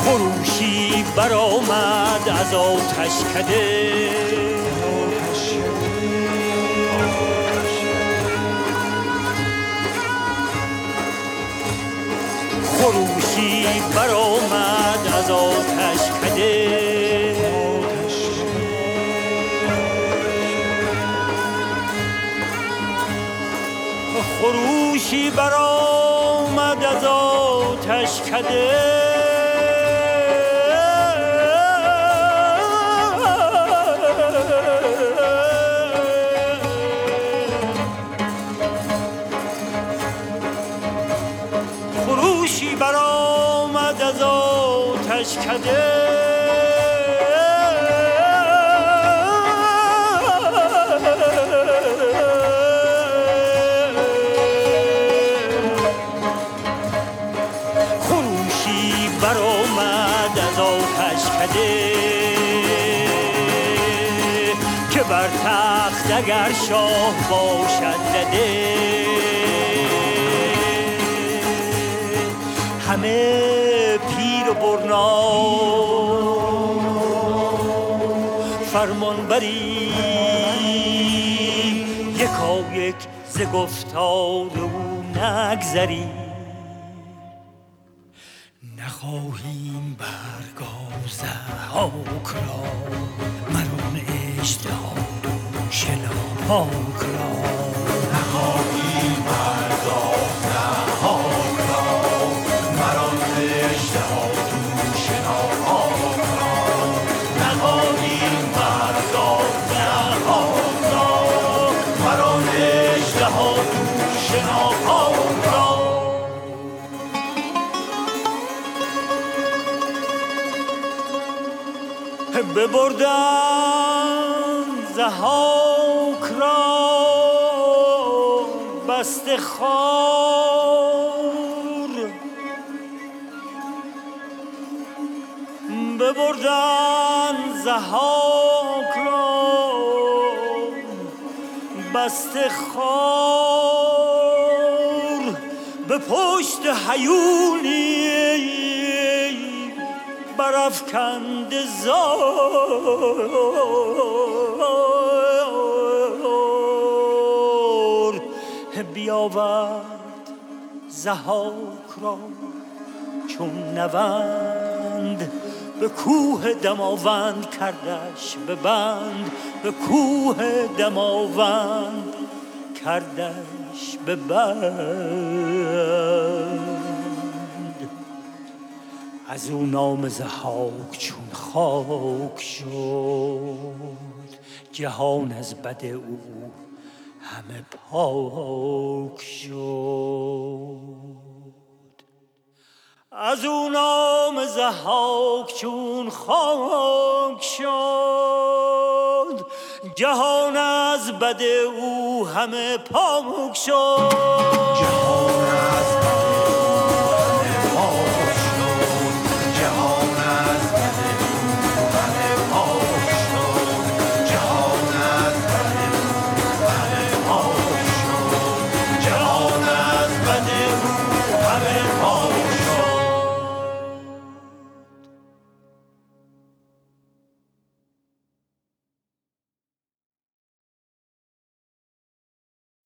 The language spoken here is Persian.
خروشی برآمد از آتشکده، خروشی برآمد از آتشکده، خروشی برآمد از آتشکده. خروشی برآمد از آتشکده، خروشی برآمد از آتشکده که بر تخت اگر شاه باشد زده، همه پیر و برنا فرمانبری، یکایک ز گفتار او نگذری. نخواهیم برگاه ضحاک را، مران اژدها دوش ناپاک را. نخواهیم برگاه ضحاک را، مران اژدها دوش ناپاک را. نخواهیم برگاه ضحاک را، مران اژدها دوش ناپاک را. ببردند ضحاک را بسته خوار، ببردند ضحاک را بسته خوار، به پشت هیونی برافکند زار. بیاورد ضحاک را چون نوند، به کوه دماوند کردش ببند، به کوه دماوند کردش ببند. از او نام ضحاک چون خاک شد، جهان از بد او همه پاک شد. از او نام ضحاک چون خاک شد، جهان از بد او همه پاک شد. جهان از